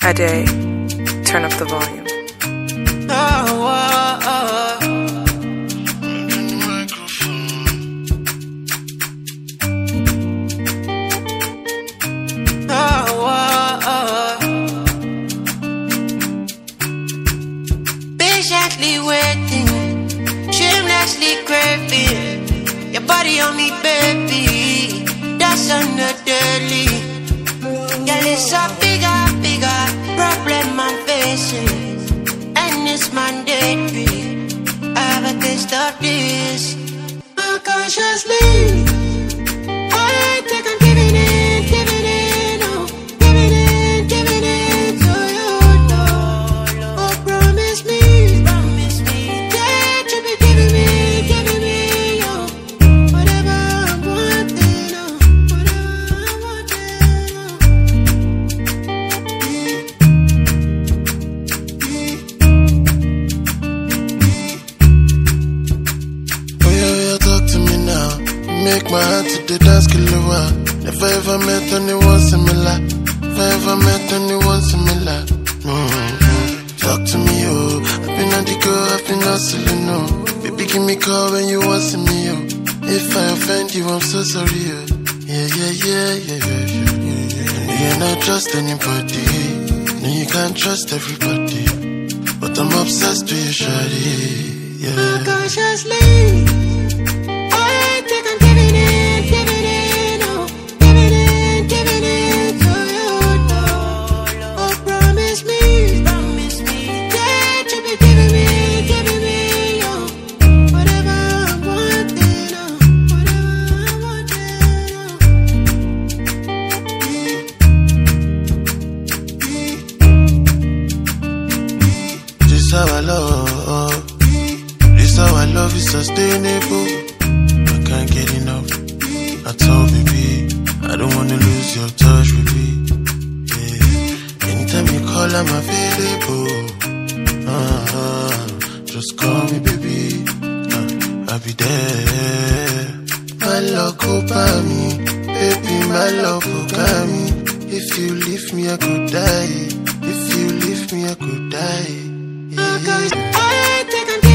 Ade, turn up the volume. Patiently waiting, shamelessly craving your body on me, baby. That's on the daily. Girl, it's a bigger problem I'm facing, and it's mandatory. I have a taste of this unconsciously. I think I'm giving in, oh, giving in to you, oh, promise me that you'll be giving me, oh, whatever I'm wanting, oh, whatever I'm wanting, oh. Yeah, talk to me now. Make my heart to the dance kilowa. Never ever met anyone similar. Never ever met anyone similar. Talk to me, oh. I've been on the go, I've been hustling, no. Baby, give me call when you want to me, oh. If I offend you, I'm so sorry, oh. Yeah. You're not trust anybody. No, you can't trust everybody. But I'm obsessed with you, shawty. Yeah. unconsciously. I think I'm giving in, oh, giving in to you, oh, promise me that you'll be giving me, oh, whatever I'm wanting, oh, whatever I'm wanting, This how I love. This how I love is sustainable. I can't get enough. I told baby, I don't wanna lose your touch, baby. Yeah. Anytime you call, I'm available. Just call me, baby. I'll be there. My love go by me, baby. My love go by me. If you leave me, I could die. If you leave me, I could die. Yeah. I think I'm